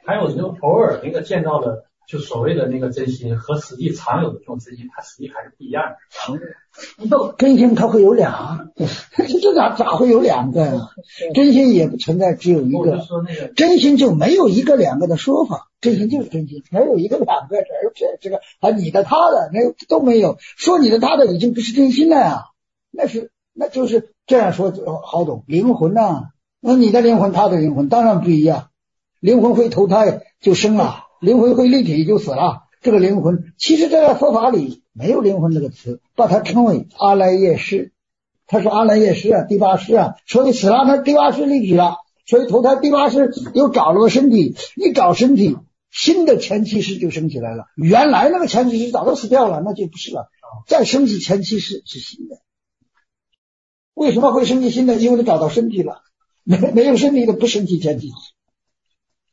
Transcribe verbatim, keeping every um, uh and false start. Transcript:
还有就偶尔那个见到的，就所谓的那个真心和实际常有的这种真心，它实际还是不一样的。 常有真心它会有俩，这咋咋会有两个呀？真心也不存在只有一个，真心就没有一个两个的说法，真心就是真心，没有一个两个，这这个啊你的他的没有都没有，说你的他的已经不是真心了呀，那是那就是这样说好懂，灵魂呐、啊，那你的灵魂他的灵魂当然不一样，灵魂会投胎就生了，灵魂会立体就死了。这个灵魂其实在佛法里没有灵魂这个词，把它称为阿赖耶识。他说阿赖耶识啊，第八识啊，所以死了那第八识立体了，所以投胎第八识又找了个身体，一找身体新的前七识就升起来了，原来那个前七识早都死掉了，那就不是了，再升起前七识是新的。为什么会升起新的？因为他找到身体了，没没有身体的不升起前七识。